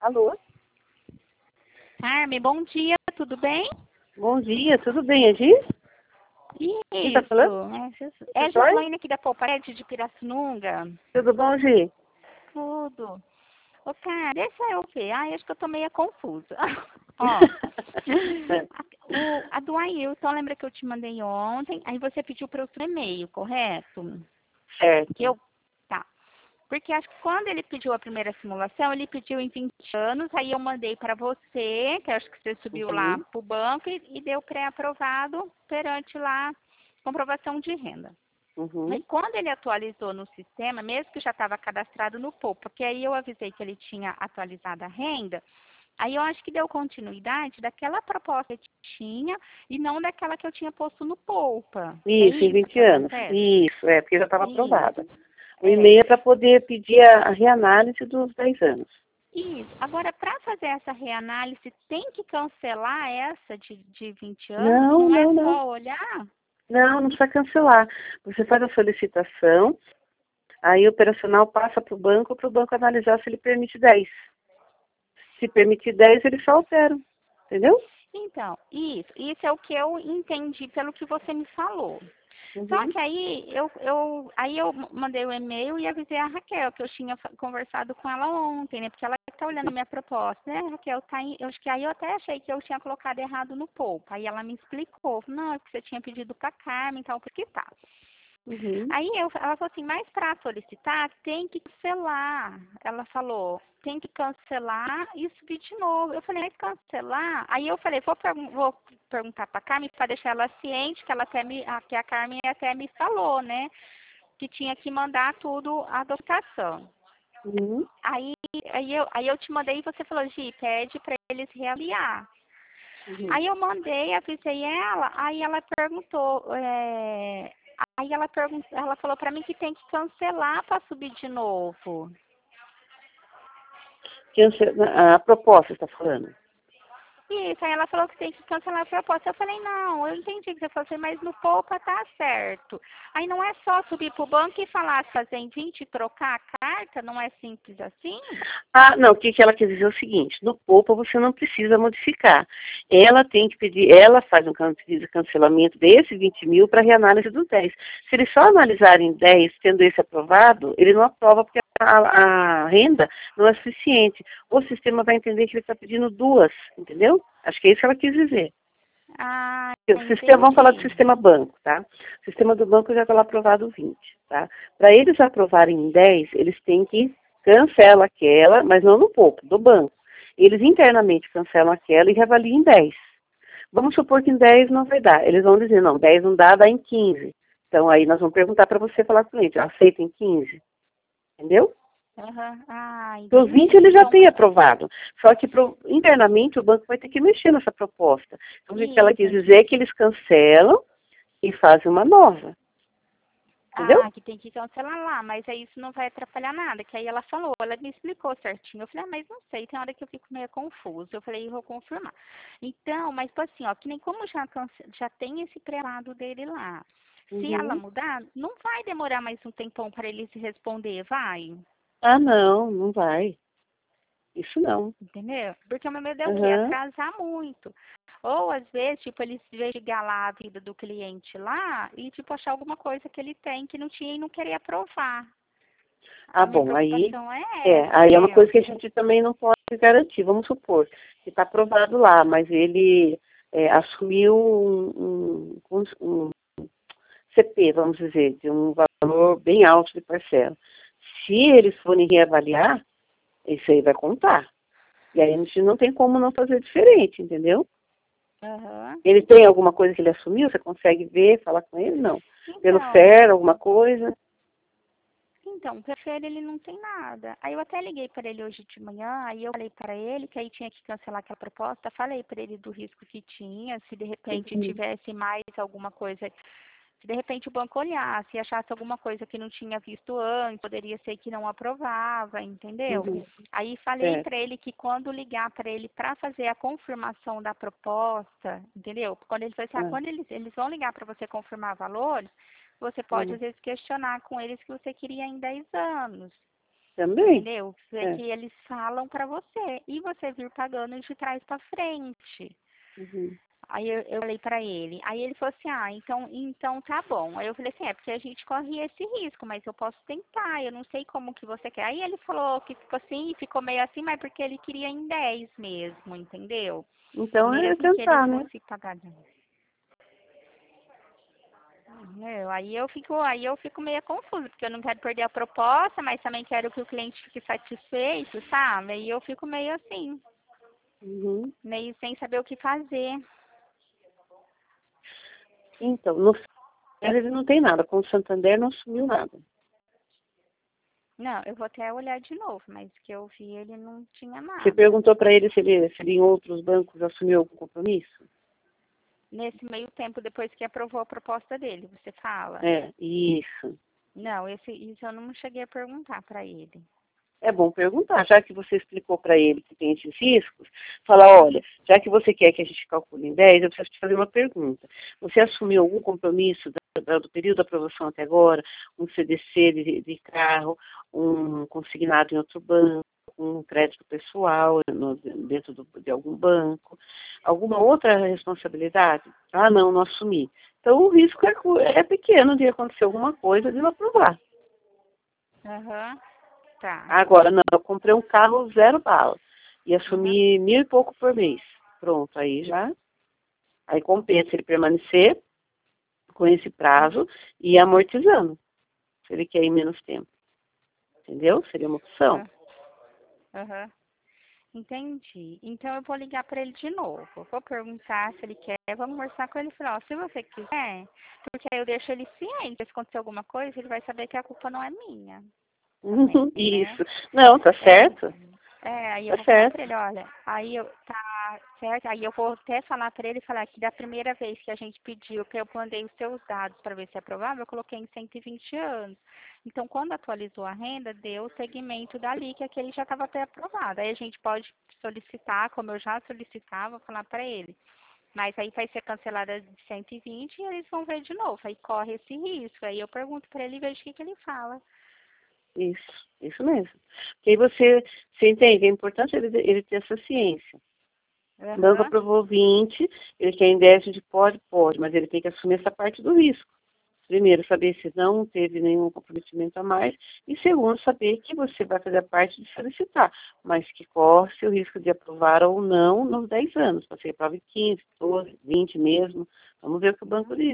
Alô? Carmen, bom dia, tudo bem? Bom dia, tudo bem, Agi? Quem tá falando? É Jolaine aqui da Pouparede de Pirassununga. Tudo bom, Gi? Tudo. Ô, cara, esse é o quê? Acho que eu tô meio confusa. Ó, a do Ailton, lembra que eu te mandei ontem? Aí você pediu para o seu e-mail, correto? Certo. Tá. Porque acho que quando ele pediu a primeira simulação, ele pediu em 20 anos, aí eu mandei para você, que acho que você subiu lá para o banco e deu pré-aprovado perante lá comprovação de renda. Aí quando ele atualizou no sistema, mesmo que já estava cadastrado no Poupa, porque aí eu avisei que ele tinha atualizado a renda, aí eu acho que deu continuidade daquela proposta que tinha e não daquela que eu tinha posto no Poupa. Isso, em 20 anos. Isso, porque já estava aprovada. O e-mail é para poder pedir a reanálise dos 10 anos. Isso. Agora, para fazer essa reanálise, tem que cancelar essa de 20 anos? Não é só olhar? Não precisa cancelar. Você faz a solicitação, aí o operacional passa para o banco analisar se ele permite 10. Se permitir 10, eles só alteram. Entendeu? Então, isso é o que eu entendi pelo que você me falou. Só que aí eu mandei o e-mail e avisei a Raquel, que eu tinha conversado com ela ontem, né? Porque ela está olhando a minha proposta, né, Raquel? Eu acho que aí eu até achei que eu tinha colocado errado no Poupa. Aí ela me explicou, não, é porque você tinha pedido para Carmen, então por que tá? Aí ela falou assim, mas para solicitar tem que cancelar. Ela falou, tem que cancelar e subir de novo. Eu falei, mas cancelar? Aí eu falei, vou perguntar para a Carmen para deixar ela ciente, que ela até que a Carmen até me falou, né? Que tinha que mandar tudo a documentação. Aí eu te mandei e você falou, Gi, pede para eles reavaliar. Aí eu mandei, avisei ela, aí ela perguntou, ela falou para mim que tem que cancelar para subir de novo. A proposta, está falando? Isso, aí ela falou que tem que cancelar a proposta. Eu falei, não, eu entendi que você falou assim, mas no Poupa tá certo. Aí não é só subir pro banco e falar fazer em 20 e trocar a carta, não é simples assim? Não, o que ela quer dizer é o seguinte, no Poupa você não precisa modificar. Ela tem que pedir, ela faz um pedido de cancelamento desse 20 mil para reanálise dos 10. Se eles só analisarem 10, tendo esse aprovado, ele não aprova porque a renda não é suficiente. O sistema vai entender que ele está pedindo duas, entendeu? Acho que é isso que ela quis dizer. Vamos falar do sistema banco, tá? O sistema do banco já está lá aprovado 20, tá? Para eles aprovarem em 10, eles têm que cancelar aquela, mas não no Poupa, do banco. Eles internamente cancelam aquela e reavaliam em 10. Vamos supor que em 10 não vai dar. Eles vão dizer, não, 10 não dá, dá em 15. Então aí nós vamos perguntar para você falar com o cliente, aceita em 15? Entendeu? Os 20 ele já tem aprovado. Só que internamente o banco vai ter que mexer nessa proposta. Então o que ela quis dizer é que eles cancelam e fazem uma nova. Entendeu? Que tem que cancelar lá, mas aí isso não vai atrapalhar nada, que aí ela falou, ela me explicou certinho. Eu falei, mas não sei, tem hora que eu fico meio confuso. Eu falei, eu vou confirmar. Então, mas tipo assim, ó, que nem como já tem esse prelado dele lá. Se ela mudar, não vai demorar mais um tempão para ele se responder, vai? Não vai. Isso não. Entendeu? Porque o meu medo é o quê? Atrasar muito. Ou, às vezes, tipo, eles investigar lá a vida do cliente lá e, tipo, achar alguma coisa que ele tem que não tinha e não querer aprovar. Bom, aí é uma coisa que a gente também não pode garantir. Vamos supor que está aprovado lá, mas ele assumiu um CP, vamos dizer, de um valor bem alto de parcela. Se eles forem reavaliar, isso aí vai contar. E aí a gente não tem como não fazer diferente, entendeu? Ele tem alguma coisa que ele assumiu? Você consegue ver, falar com ele? Não. Pelo FER, alguma coisa? Então, o FER ele não tem nada. Aí eu até liguei para ele hoje de manhã, aí eu falei para ele que aí tinha que cancelar aquela proposta, falei para ele do risco que tinha, se de repente tivesse mais alguma coisa. Se de repente o banco olhasse e achasse alguma coisa que não tinha visto antes, poderia ser que não aprovava, entendeu? Aí falei para ele que quando ligar para ele para fazer a confirmação da proposta, entendeu? Quando ele falou assim, quando eles vão ligar para você confirmar valores, você pode às vezes questionar com eles que você queria em 10 anos. Também. Entendeu? É que eles falam para você e você vir pagando de trás para frente. Uhum. Aí eu falei pra ele. Aí ele falou assim, então tá bom. Aí eu falei assim, porque a gente corre esse risco, mas eu posso tentar, eu não sei como que você quer. Aí ele falou que ficou assim, ficou meio assim, mas porque ele queria em 10 mesmo, entendeu? Então é Mesmo que ele tentar, né? fosse pagar. Aí eu fico meio confusa, porque eu não quero perder a proposta, mas também quero que o cliente fique satisfeito, sabe? Aí eu fico meio assim, Uhum. meio sem saber o que fazer. Então, no Santander ele não tem nada. Com o Santander não assumiu nada. Não, eu vou até olhar de novo, mas que eu vi ele não tinha Você nada. perguntou para ele se ele em outros bancos assumiu algum compromisso? Nesse meio tempo, depois que aprovou a proposta dele, você fala? É, isso. Não, isso eu não cheguei a perguntar para ele. É bom perguntar, já que você explicou para ele que tem esses riscos, falar, olha, já que você quer que a gente calcule em 10, eu preciso te fazer uma pergunta. Você assumiu algum compromisso do período da aprovação até agora, um CDC de carro, um consignado em outro banco, um crédito pessoal dentro de algum banco, alguma outra responsabilidade? Ah, não, não assumi. Então o risco é pequeno de acontecer alguma coisa de não aprovar. Aham, tá. Agora, não, eu comprei um carro 0 bala e Uhum. assumi 1.000 e pouco por mês. Pronto, aí compensa ele permanecer com esse prazo e ir amortizando, se ele quer ir menos tempo. Entendeu? Seria uma opção. Aham. Aham. Entendi. Então eu vou ligar para ele de novo. Vou perguntar se ele quer. Vamos conversar com ele e falar, ó, se você quiser, porque aí eu deixo ele ciente. Se acontecer alguma coisa, ele vai saber que a culpa não é minha. Também, né? Isso. Não, tá certo. Aí eu Tá vou falar certo. pra ele, olha, tá certo, aí eu vou até falar pra ele e falar que da primeira vez que a gente pediu, que eu mandei os seus dados para ver se é aprovável, eu coloquei em 120 anos. Então, quando atualizou a renda, deu o segmento dali, que aquele já estava pré-aprovado. Aí a gente pode solicitar, como eu já solicitava, falar para ele. Mas aí vai ser cancelada de 120 e eles vão ver de novo. Aí corre esse risco. Aí eu pergunto para ele e vejo o que ele fala. Isso mesmo. Porque aí você entende, é importante ele ter essa ciência. O banco Aham. aprovou 20, ele quer em déficit, pode, mas ele tem que assumir essa parte do risco. Primeiro, saber se não teve nenhum comprometimento a mais. E segundo, saber que você vai fazer a parte de solicitar, mas que corre-se o risco de aprovar ou não nos 10 anos. Você aprova em 15, 12, 20 mesmo. Vamos ver o que o banco diz.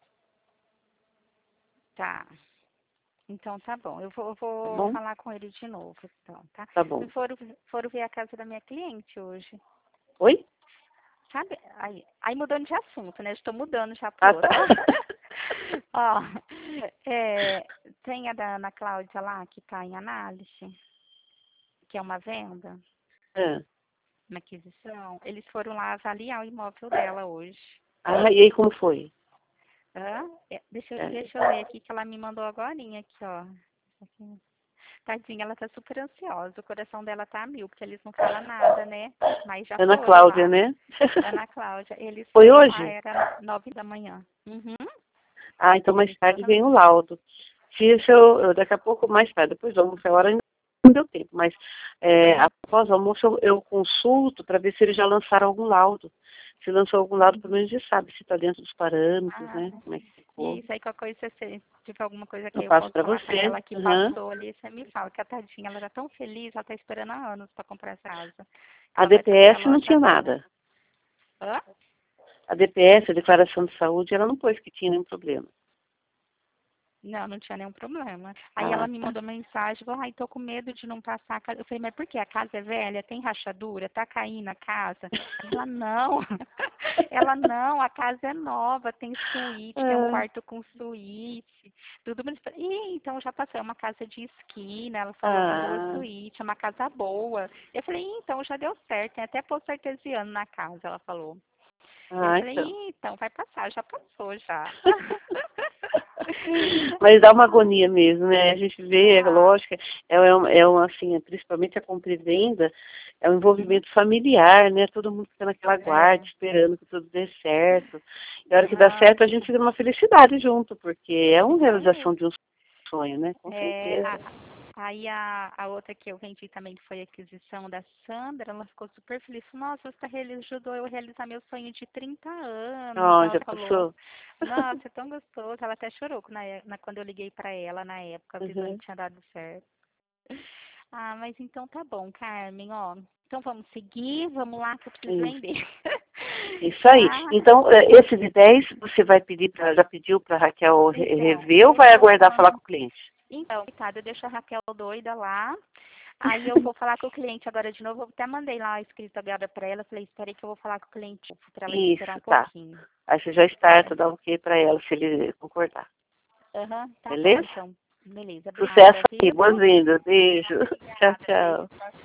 Tá. Então tá bom. Eu vou, eu Tá vou bom? falar com ele de novo, então, tá? Tá E bom. foram ver a casa da minha cliente hoje. Oi? Sabe? Aí mudando de assunto, né? Estou mudando já pro Ah, tá. outro. Ó, tem a da Ana Cláudia lá, que tá em análise, que é uma venda, Ah, uma aquisição. Eles foram lá avaliar o imóvel dela hoje. e aí como foi? É. Deixa eu ler aqui que ela me mandou agorinha aqui, ó. Aqui. Tadinha, ela tá super ansiosa. O coração dela tá a mil, porque eles não falam nada, né? Mas já Ana foram Cláudia, lá. né? Ana Cláudia, eles Foi foram lá, hoje? era 9 da manhã. Uhum. Ah, então mais Eles tarde foram. vem o laudo. Se isso daqui a pouco, mais tarde, depois do almoço, a hora ainda não deu tempo, mas após o almoço eu consulto para ver se eles já lançaram algum laudo. Se lançou algum laudo, pelo menos a gente sabe se está dentro dos parâmetros, Ah, né? Como é que ficou. isso aí, qualquer coisa, se tiver alguma coisa Eu que eu passo posso para falar para você. ela que Uhum. passou ali, você me fala, que a tadinha, ela tá tão feliz, ela tá esperando há anos para comprar essa casa. A Ela vai fazer a DPS não loja tinha dela. nada. Hã? A DPS, a Declaração de Saúde, ela não pôs que tinha nenhum problema. Não, não tinha nenhum problema. Aí ela Ah, me tá. mandou mensagem, falou, ai, tô com medo de não passar a casa. Eu falei, mas por quê? A casa é velha, tem rachadura, tá caindo a casa? Ela, não. Ela, não, a casa é nova, tem suíte, tem um Ah, quarto com suíte, tudo bonito. Ih, então já passou, é uma casa de esquina, ela falou, tem 2 suítes, é uma casa boa. Eu falei, então já deu certo, tem até poço artesiano na casa, ela falou. Eu falei, então. então vai passar, já passou já. Mas dá uma agonia mesmo, né? A gente vê, é Ah, lógico, assim, principalmente a compra e venda, é um uhum, envolvimento familiar, né? Todo mundo fica naquela guarda, é, esperando que tudo dê certo. E a hora que dá aham, certo, a gente fica numa felicidade junto, porque é uma isso realização mesmo. de um sonho, né? Com É, certeza. Aí a outra que eu vendi também, que foi a aquisição da Sandra, ela ficou super feliz. Nossa, você ajudou eu a realizar meu sonho de 30 anos. Oh, Ela já falou, passou? nossa, é tão gostoso. Ela até chorou quando eu liguei pra ela na época, avisando Uhum. que tinha dado certo. Ah, mas então tá bom, Carmen, ó. Então vamos seguir, vamos lá que eu preciso Isso. vender. Isso aí. Tá? Então, esse de 10, você vai pedir já pediu para a Raquel Então, rever ou vai aguardar falar com o cliente? coitada, eu deixo a Raquel doida lá. Aí eu vou falar com o cliente agora de novo. Eu até mandei lá escrito agora para ela. Falei, espera aí que eu vou falar com o cliente para ela esperar Isso, um tá. pouquinho. Aí você já Tá. starta, dá ok para ela, se ele concordar. Aham, tá bom Beleza? então. Beleza, Sucesso obrigada, aí, viu? boas-vindas. Beijo. Tchau, Obrigada, beijo. tchau. Tchau, tchau.